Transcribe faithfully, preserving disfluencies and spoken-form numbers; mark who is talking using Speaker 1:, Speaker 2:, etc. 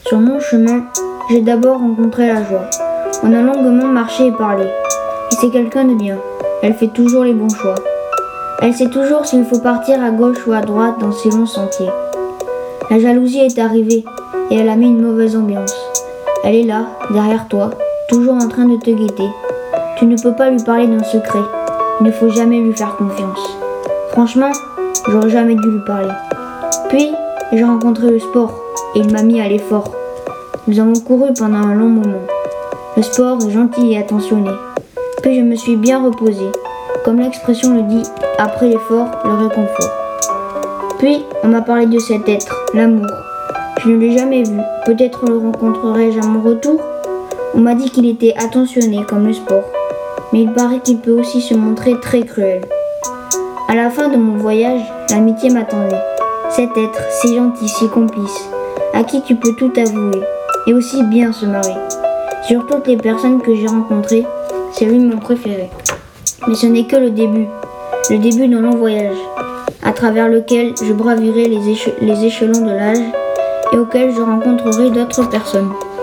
Speaker 1: Sur mon chemin, j'ai d'abord rencontré la joie. On a longuement marché et parlé. Et c'est quelqu'un de bien. Elle fait toujours les bons choix. Elle sait toujours s'il faut partir à gauche ou à droite dans ces longs sentiers. La jalousie est arrivée et elle a mis une mauvaise ambiance. Elle est là, derrière toi, toujours en train de te guetter. Tu ne peux pas lui parler d'un secret. Il ne faut jamais lui faire confiance. Franchement, j'aurais jamais dû lui parler. Puis, j'ai rencontré le sport et il m'a mis à l'effort. Nous avons couru pendant un long moment. Le sport est gentil et attentionné. Puis je me suis bien reposée. Comme l'expression le dit, après l'effort, le réconfort. Puis, on m'a parlé de cet être, l'amour. Je ne l'ai jamais vu. Peut-être le rencontrerai-je à mon retour. On m'a dit qu'il était attentionné comme le sport. Mais il paraît qu'il peut aussi se montrer très cruel. À la fin de mon voyage, l'amitié m'attendait. Cet être, si gentil, si complice, à qui tu peux tout avouer, et aussi bien se marrer. Sur toutes les personnes que j'ai rencontrées, c'est lui mon préféré. Mais ce n'est que le début, le début d'un long voyage, à travers lequel je bravirai les, éche- les échelons de l'âge et auquel je rencontrerai d'autres personnes.